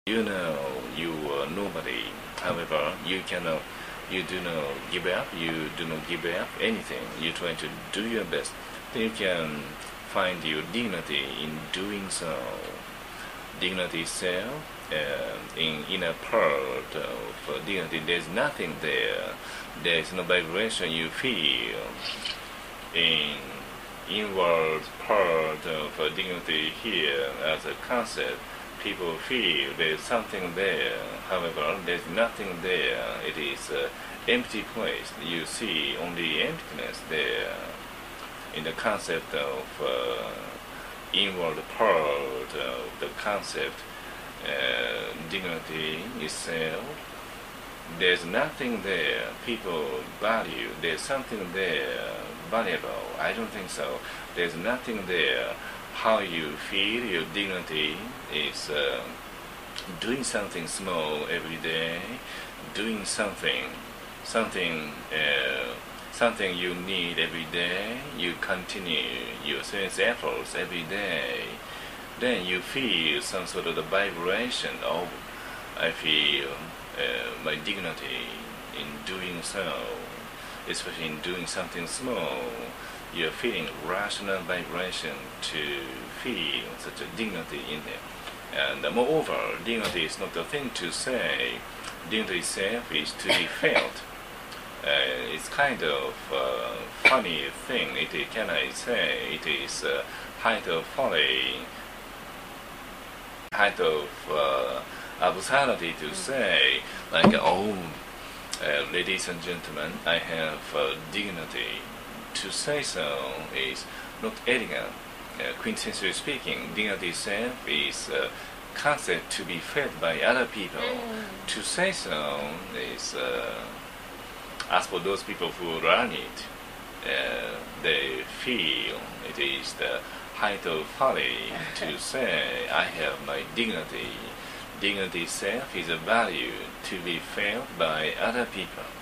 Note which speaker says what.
Speaker 1: You know you are nobody. However, you do not give up. You do not give up anything. You try to do your best. Then you can find your dignity in doing so. Dignity itself, in inner part of dignity, there's nothing there. There's no vibration you feel in inward part of dignity here as a concept. People feel there's something there. However, there's nothing there. It is an empty place. You see only emptiness there. In the concept of inward part of the concept, dignity itself, there's nothing there. People value. There's something there valuable. I don't think so. There's nothing there. How you feel your dignity is doing something small every day, doing something you need every day. You continue your sense efforts every day. Then you feel some sort of the vibration of, I feel my dignity in doing so, especially in doing something small. You're feeling rational vibration to feel such a dignity in there. And moreover, dignity is not a thing to say. Dignity itself is to be felt. It's kind of a funny thing. Can I say it is height of folly, height of absurdity to say, like, oh, ladies and gentlemen, I have dignity. To say so is not elegant. Quintessentially speaking, dignity itself is a concept to be felt by other people. To say so is, as for those people who learn it, they feel it is the height of folly to say, I have my dignity. Dignity itself is a value to be felt by other people.